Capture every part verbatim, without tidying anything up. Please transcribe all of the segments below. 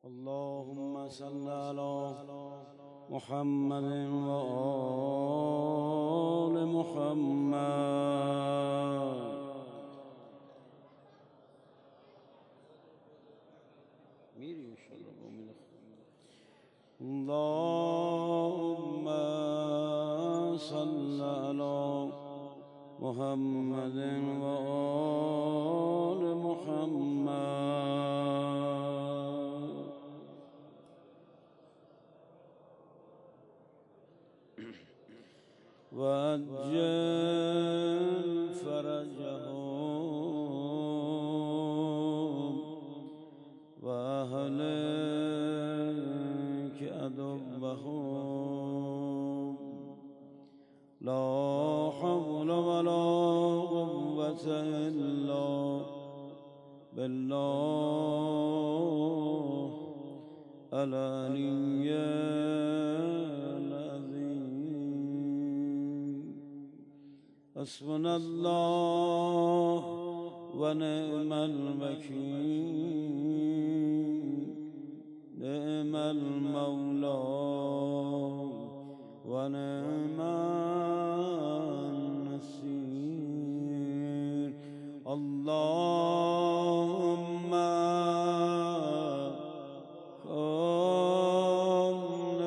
اللهم صل على محمد وآل محمد. میری انشاءالله. اللهم صل على محمد وآل محمد. وعجل فرجهم وأهلك عدوهم. لا حول ولا قوة إلا بالله العلي حسبنا الله ونعم الوكيل. نعم المولى ونعم النصير. اللهم كن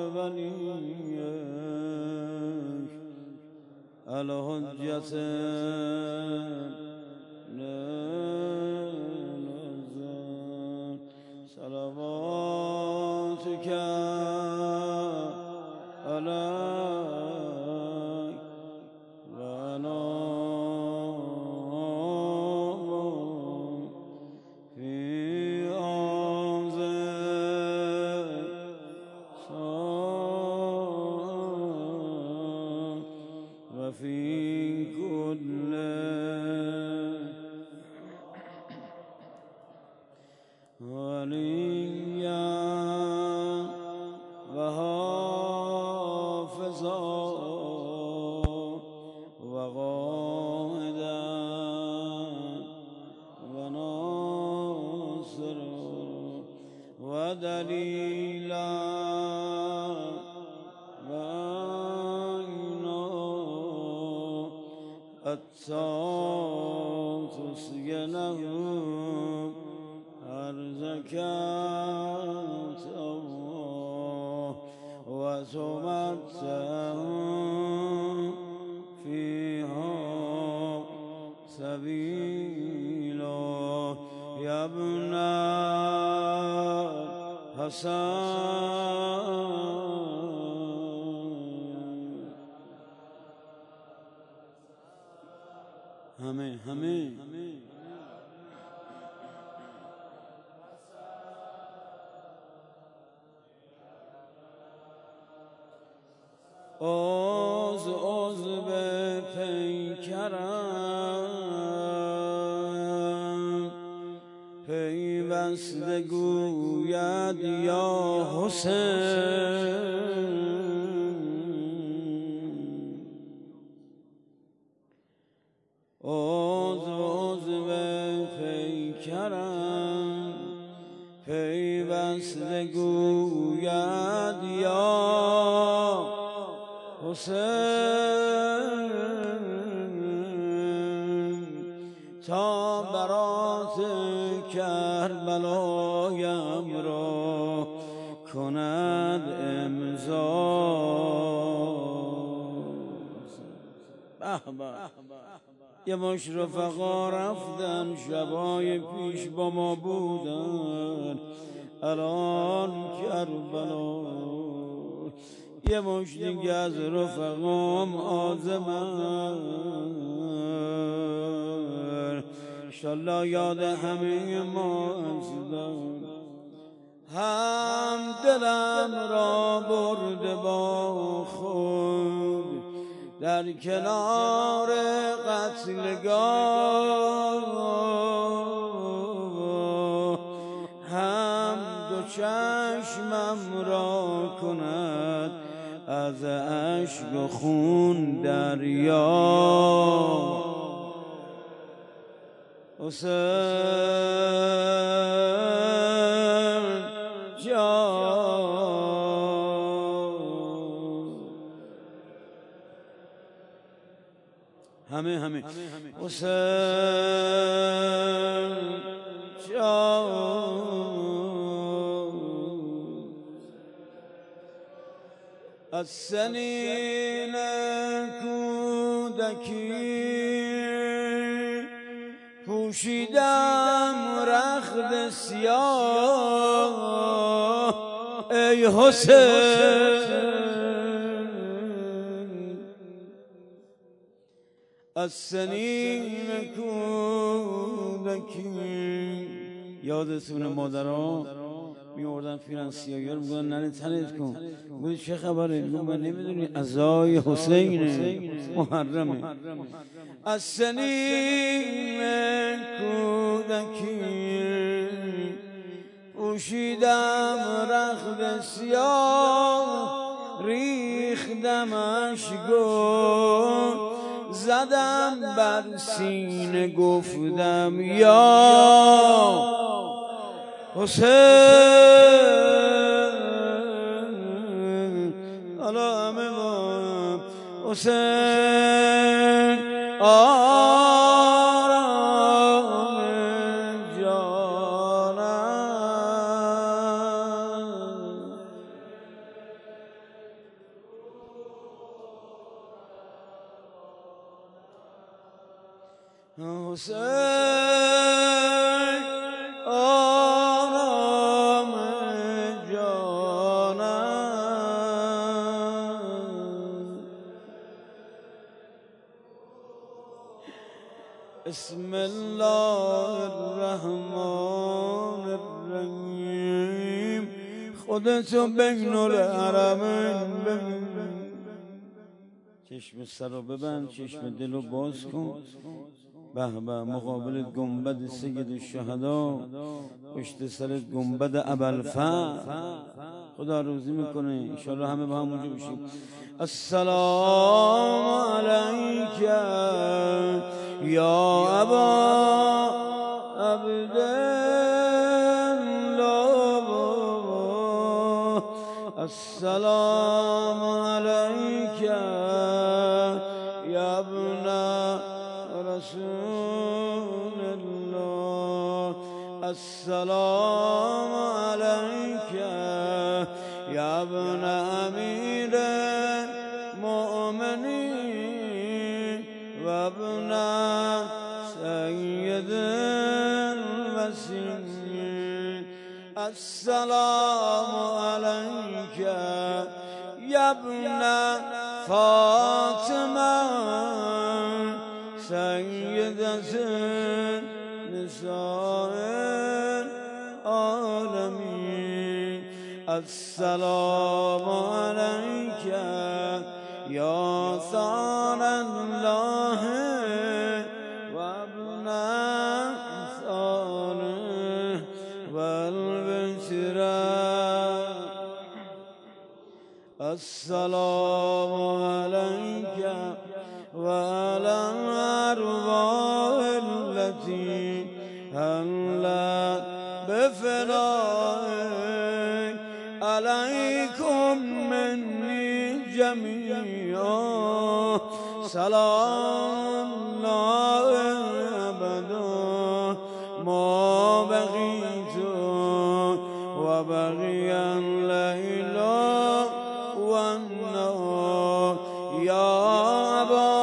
وليك الحجة للأزل. صلواتك عليك وعلى في أعظم صلاة وفي كل وليا وحافظا وقائدا وناصرا ودليلا وعينا حتى تسقنه أرزك وتمتعه فيها سبيلا. يا ابن حسن همه همه عوض عوض به پیکرم پیوسته گوید یا حسین. عوض عوض به پیکرم پیوسته گوید یا حسین. تا برات کربلایم را کند امضا. به به یه مش رفقا رفتن شبای پیش با ما بودن الان کربلا. یه مش دیگه از رفقام آزمن انشالله یاد همه ما هستن. هم دلم را برده با خود در کنار قتلگاه. هم دو چشمم را کند از اشک و خون دریا. حسین جان همه همه حسین جان از سنین کودکی پوشیدم رخت سیاه ای حسین از سنین کودکی یادتونه مادرها میوردن فیران سیاهی رو میگن ننه تنت کن بودی چه خبره؟ من نمیدونی عزای حسینه محرمه از سنین کودکی پوشیدم رخت سیاه ریختمش گل زدم بر سینه گفتم یا حسین حالا همه با حسین آرام جانم حسین آرام جانم بسم الله الرحمن الرحیم خودتو بین الحرمین ببین چشم سر رو ببند چشم دل رو باز کن به به مقابل گنبد سید الشهدا پشت سر گنبد ابوالفضل خدا روزی میکنه انشالله همه با هم اونجا بشیم السلام علیک یا ابا عبدالله السلام علیک یا ابن رسول الله السلام علیک یا ابن امیر المؤمنین و ابن سید المسیحین السلام علیک یا ابن فاطمه سیدة نساء العالمین السلام علیک یا ثار الله و ابن ثاره و البشرى السلام علیک وعلى الأرواح التي هلت بفنائك عليكم مني جميعا سلام الله أبدا ما بقيت وبقي الليل والنهار يا أبا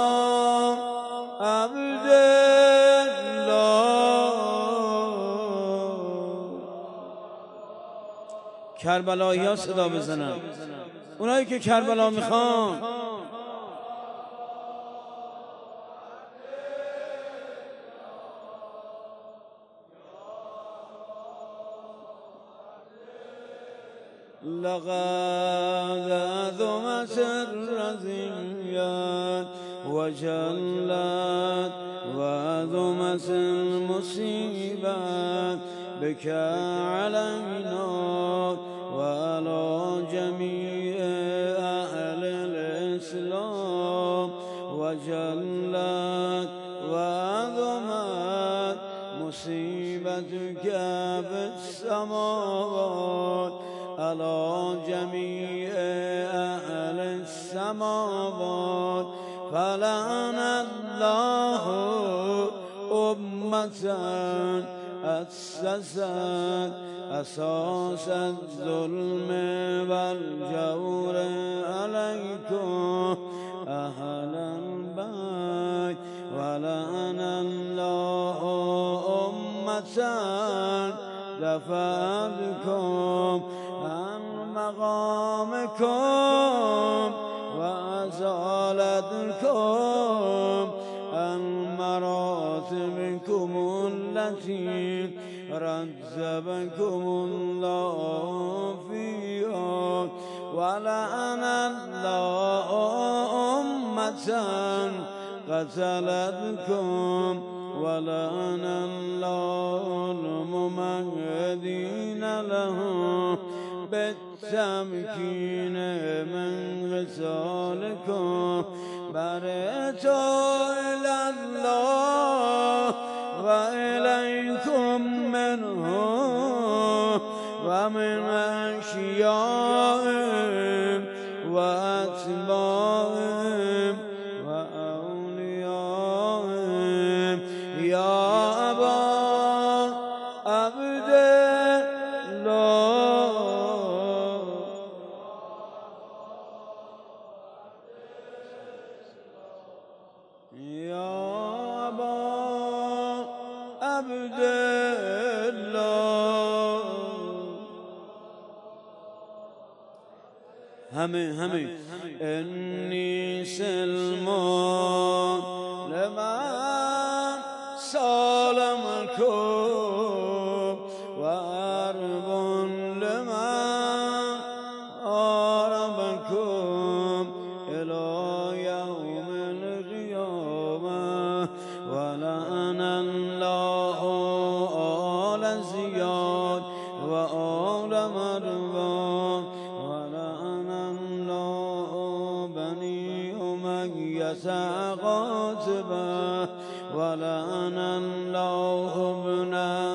کربلایی ها صدا بزنن اونایی که کربلا میخوان لقد عظمت الرزيات وجلت وعظمت المصيبات بك علينا وعلى جميع أهل الإسلام وجلت وعظمت مصيبتك بالسماوات على جميع أهل السماوات فلعن الله أمة أسست أساس الظلم والجور عليكم أهل البيت ولعن الله أمة دفعتكم عن مقامكم وأزالتكم عن مراتبكم التي رتبكم الله فيها ولعن الله أمة قتلتكم ولعن الله الممهدين لهم بالتمكين من غسالكم برئت إلى الله وإليكم منه ومن أشيائهم وأتباعهم وأوليائهم يا أبا عبد الله يا أبا عبد الله همه همه إني سلمان لمن سالمكم وأرب لمن أربكم إلى يوم القيامة ولعن الله آل زياد وآل مروان ولعن الله بني أمية قاتبة ولعن الله ابن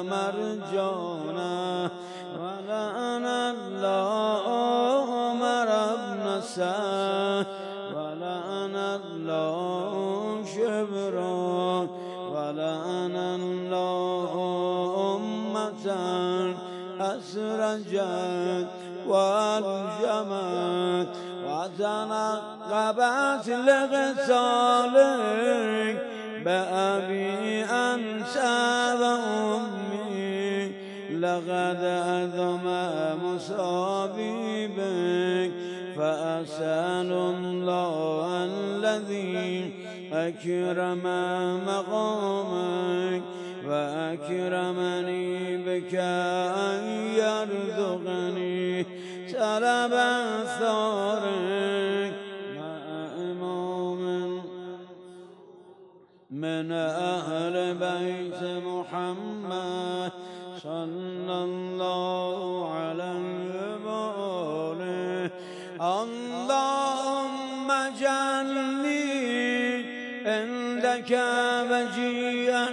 مرجانة ولعن الله عمر بن سعد ولعن الله شبرا ولعن الله أمة أسرجت والجمت وتنقبت لقتالك بأبي أنت وأمي لقد أذم مصابي بك فأسأل الله الذي أكرم مقامك وأكرمني بك أن يرزقني سلب ثارك مع إمام من أهل بيت محمد صلى الله عليه وآله اللهم اجعلني عندك وجيا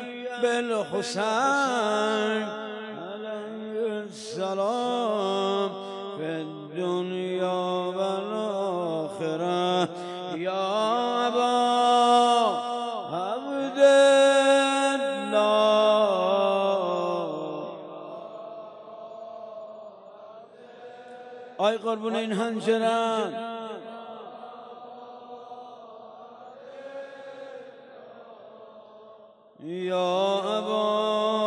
بالحسين عليه السلام في الدنيا والآخرة يا أبا عبد الله أي قربون این هنجران يا أبا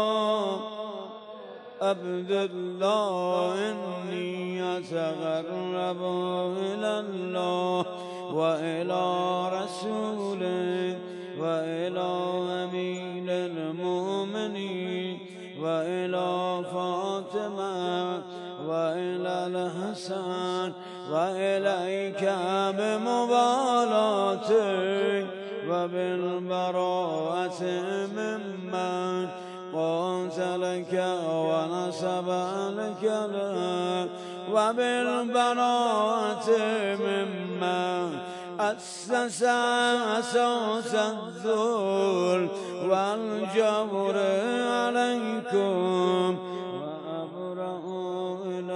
عبد الله إني أتقرب إلى الله وإلى رسوله وإلى أمير المؤمنين وإلى فاطمة وإلى الحسن وإليك بمبالاتك وبالبراءة ممن قاتلك ونصب لك لك وبالبراءة ممن أسس أساس الذل والجبر عليكم وأبرأ إلى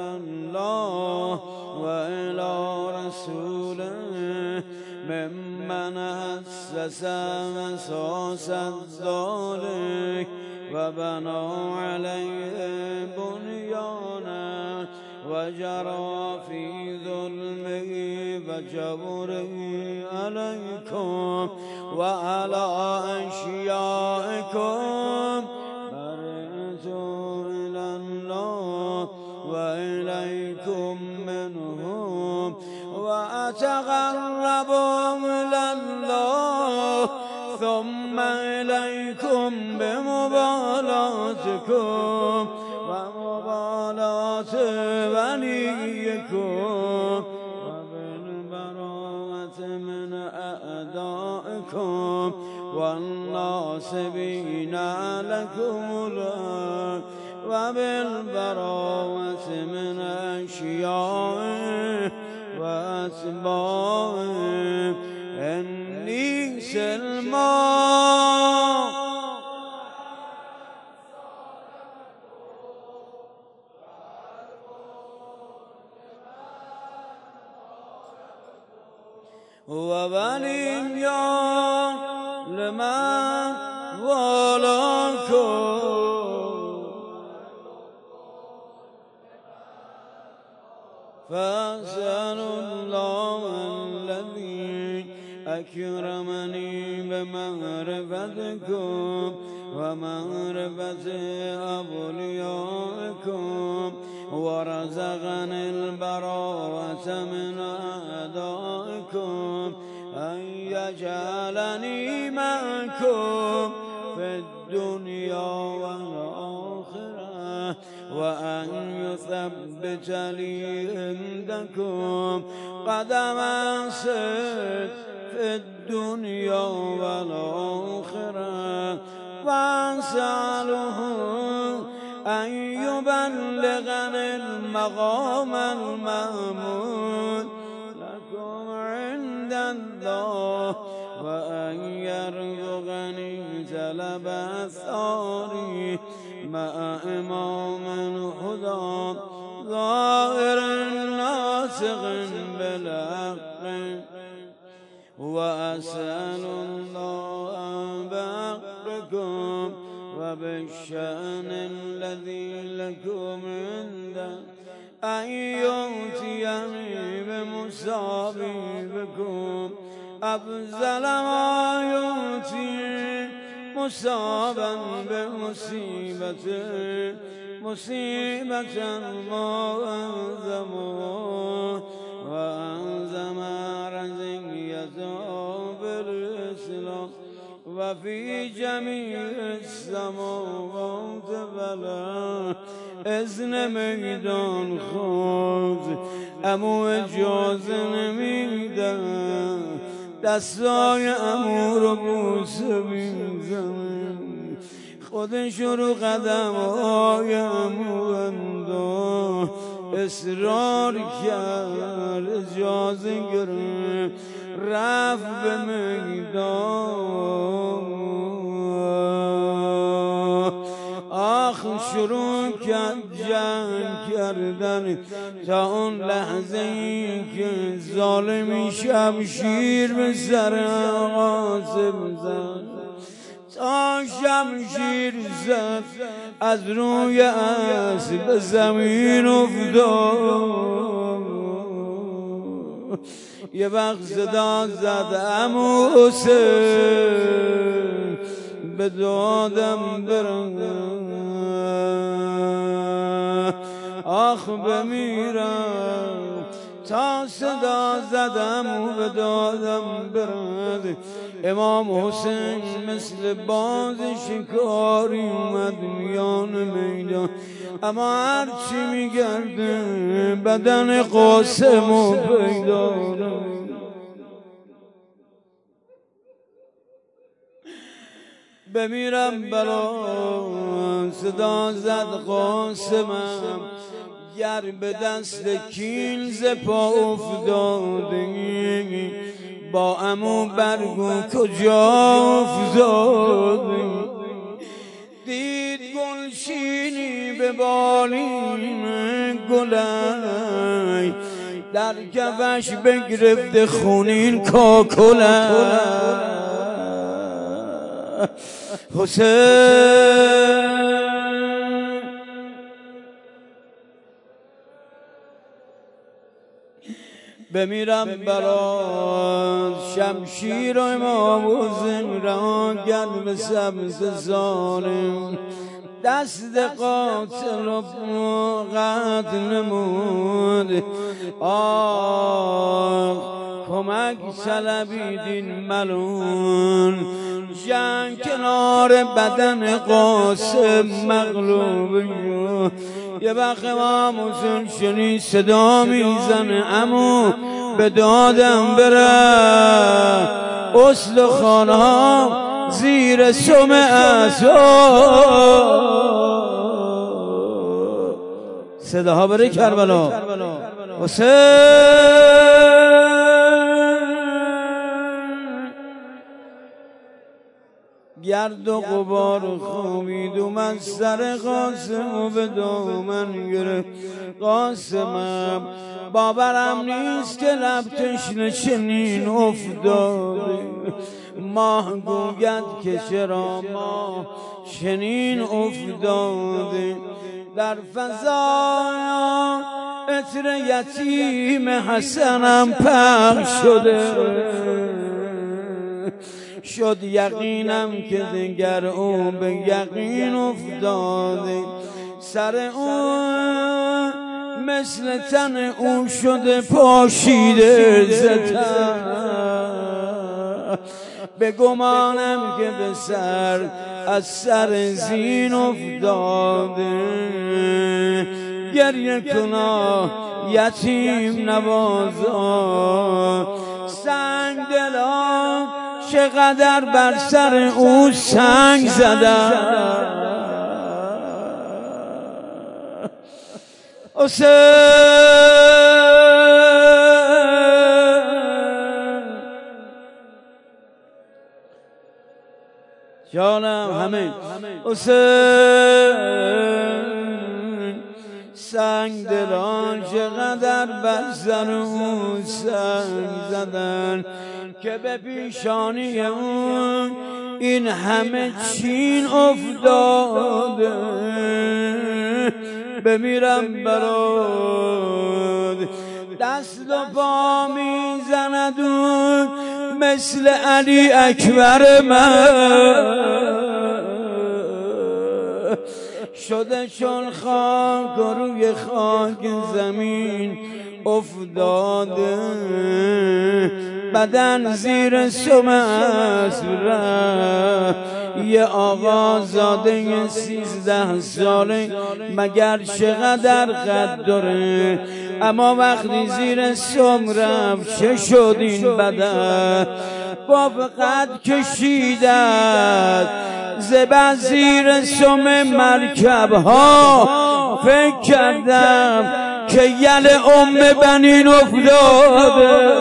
الله وإلى رسوله ممن أسس أساس ذلك وبنى عليه بنيانا وجرى في ظلمه وجبره عليكم وعلى أشيائكم فرجوا إلى الله وإليكم منهم وأتقربوا إلى الله ثم إليكم بمبالاتكم ومبالاة وليكم وبالبراءة من أعدائكم والناصبين لكم الأرض وبالبراءة من أشيائهم وأتباعهم إني سلمان وولي لمن والاكم فأسأل الله الذي أكرمني بمعرفتكم ومعرفة أوليائكم ورزقني البراءة من أعدائكم أن يجعلني معكم في الدنيا والآخرة وأن يثبت لي عندكم قدم صدق في الدنيا والآخرة وأسأله أن يبلغني المقام المأمون لكم عند الله وأن يرزقني جلب أثاري مع إمام الهدى ظاهر ناسخ بالحق وأسأل الله بحقكم وبالشأن الذي لكم عنده أن يؤتيني بمصابيبكم أفضل ما يؤتي مصابا بمصيبته مصيبة ما أنزمه وأنزم رزقيته بالإسلام وفي جميع السماوات بلا إذن ميدان خوز امو اجاز نمیدن دستای امو رو بوسه میزن خودش رو قدم های امو انداخت اصرار کرد اجازه گرفت رفت به میدان آخ شروع کرد جنگ کردن تا اون لحظه ای که ظالمی شمشیر به سر قاسم زد تا شمشیر زد از روی اسب به زمین افتاد یه وقت صدا زد عمو حسین به دادم برن آخ بمیرم تا صدا زدم و به دادم برد امام حسین مثل باز شکاری اومد میان میدان اما هرچی میگرده بدن قاسم و پیدا بمیرم بلا صدا زد قاسمم گر به دست کین ز پا افتاده با عمو برگو کجا افتاده دید گلچینی به بالین گلای در کفش بگرفته خونین کاکلای حسین بمیرم برات شمشیر و امام حسین را گرد به سمت ظالم دست قاتل رو قتل نمود آه کمک طلبیدین ملون جنگ کنار بدن قاسم مغلوب یه وقت امام حسین شنید صدا میزنه عمو به دادم بره اصل خانه زیر سم اسو صداها بره کربلا حسین گرد و غبار خوابید اومد سر قاسم و به دامن گرفت قاسمم باورم نیست که لب تشنه چنین افتاده ماه گوید که چرا ماه چنین افتاده در فضا عطر یتیم حسنم پخش شده شد یقینم که دگر او به یقین افتاده سر او مثل تن او شده پاشیده زتن به گمانم که به سر از سر زین افتاده گریه کنا یتیم نوازا سنگ دلان چقدر بر سر او سنگ زدن حسین جانم همه حسین سنگ دلان چقدر بر سر او سنگ زدن که به پیشانی اون این همه چین افتاده بمیرم برات دست و پا میزند اون مثل علی اکبر من شده چون خاک و روی خاک زمین افتاده بدن زیر سم اسب یه آقا زاده سیزده ساله مگر چقدر قد داره اما وقتی زیر سم رفت چه شد این بدن با قد کشیدد زبر زیر سم مرکب ها فکر کردم که یل ام بنین افتاده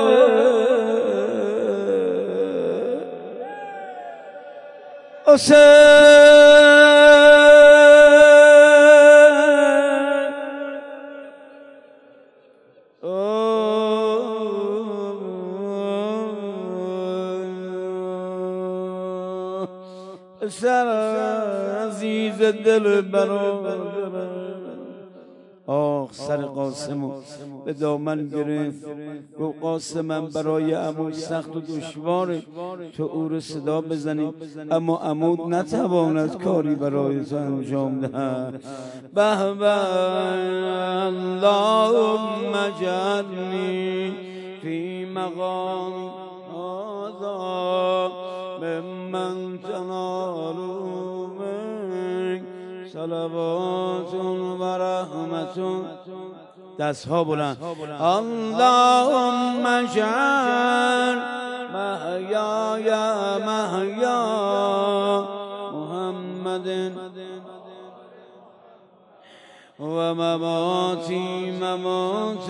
حسین سر عزیز دل برادرم آخ سر قاسمو به دامن گرفت گفت قاسمم برای عمود سخت و دشواره تو او رو صدا بزنی اما عمود نتواند کاری برای تو انجام دهد به به اللهم اجعلنی فی مقام هذا ممن تنال منک صلوات و رحمت دست ها بلند اللهم اجعل محیای محیا محمد و مماتی ممات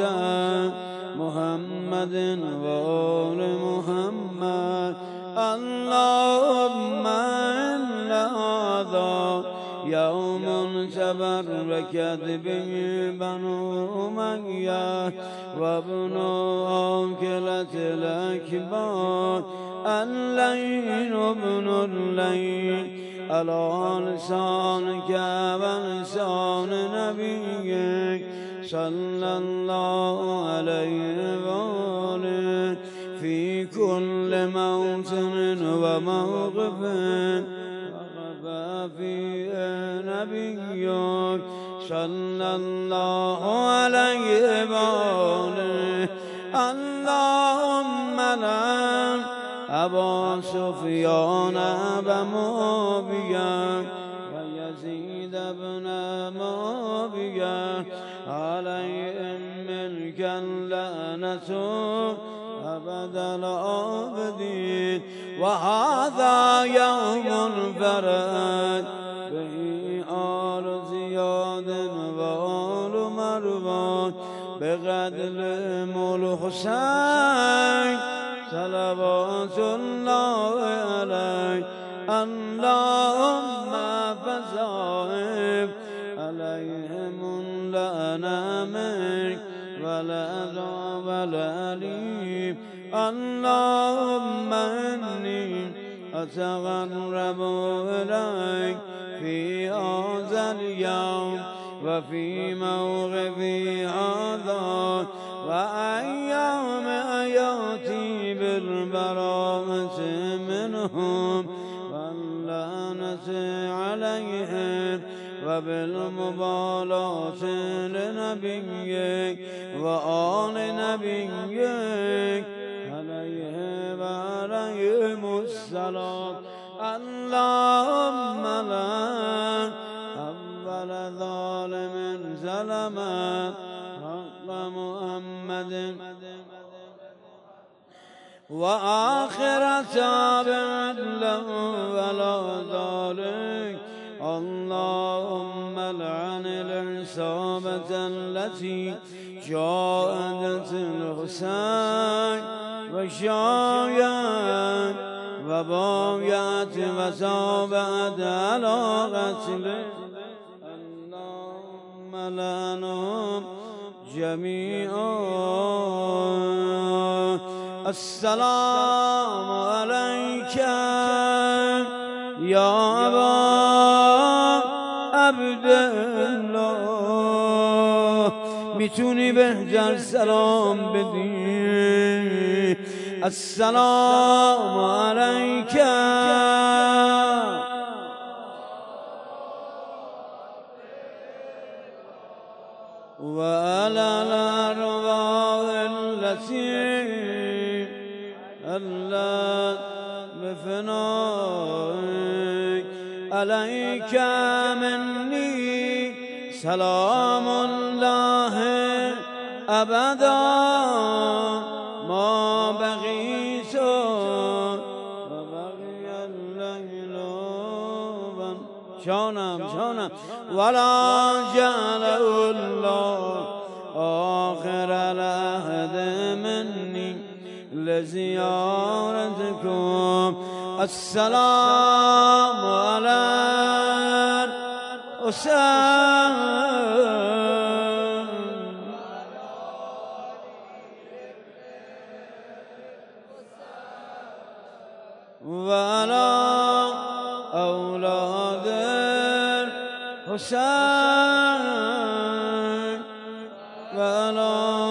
محمد و آل محمد اللهم ان هذا یوم تبرکت به بنو امیه و ابن عاقلة الاکبار الليل ابن الليل على لسانك ولسان نبيك صلى الله عليه وآله في كل موطن وموقف وقف فيه نبيك صلى الله عليه وآله اللهم لعن أبا سفيان ومعاوية ويزيد بن معاوية عليهم منك اللعنة أبد الآبدين وهذا يوم فرد به آل زياد وآل مروان بقتل الحسين صلوات الله عليه اللهم فصائب عليهم اللعنة منك والعذاب الأليم اللهم إني أتقرب إليك في هذا اليوم وفي موقفي هذا وأيام آياتي بالبراءة منهم واللعنة عليهم وبالمبالاة لنبيك وآل نبيك عليه وعليهم السلام اللهم لا أول ظالم ظلم حق محمد وآخر تابع له ولا ذلك اللهم لعن العصابة التي جاءت الحسين وشايعت وبايعت وتابعت على قتله اللهم لعنهم جميعا السلام عليك يا أبا عبد الله میتونی بهتر سلام بدی السلام عليك وعلى الأرواح التي ألت بفنائك عليك مني سلام الله أبدا ما بقيت وبقي الليل شانم شانم ولا جعله الله آخر العهد مني لزيارتكم السلام على الحسين وعلى أولاد الحسين وعلى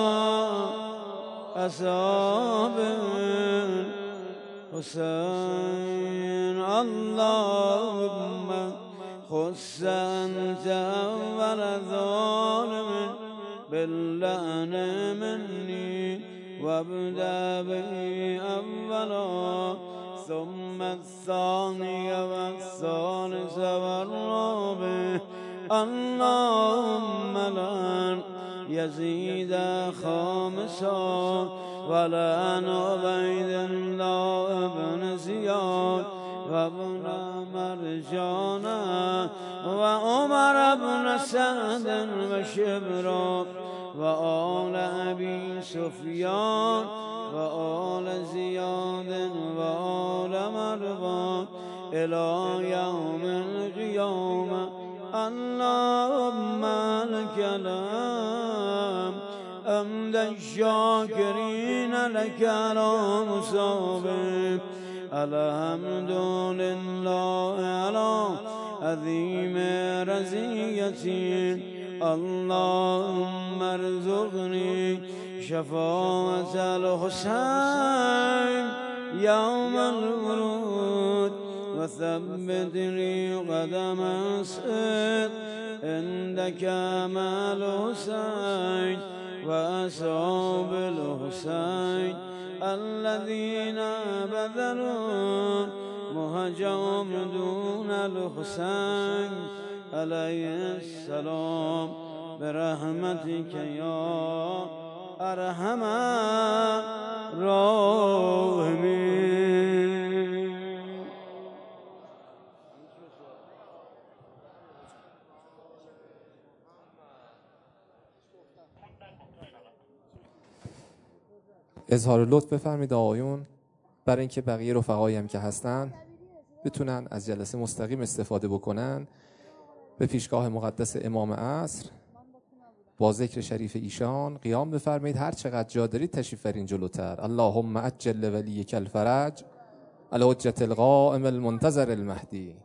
أصحاب الحسين اللهم خص أنت أول ظالم باللعن مني وابدأ به أولا ثم الثاني والثالث والرابع اللهم لعن يزيد خامسا ولعن عبيد الله بن زياد وابن مرجانا وعمر بن سعد وشبرا وآل أبي سفيان وآل زياد وآل مروان إلى يوم القيامة اللهم لك الحمد حمد الشاكرين لك على مصابك الحمد لله على عظیم رضیتی اللهم ارزقنی شفاعة الحسین یوم الورود وثبتني قدم الصدق عندك مع الحسين وأصحاب الحسين الذين بذلوا مهجهم دون الحسين عليه السلام برحمتك يا أرحم الراحمين. اظهار لطف بفرمید آقایون، برای اینکه بقیه رفقایی هم که هستن بتونن از جلسه مستقیم استفاده بکنن. به پیشگاه مقدس امام عصر با ذکر شریف ایشان قیام بفرمایید. هر چقدر جا دارید تشریف برین جلوتر. اللهم عجل ولیک الفرج الحجة القائم المنتظر المهدی.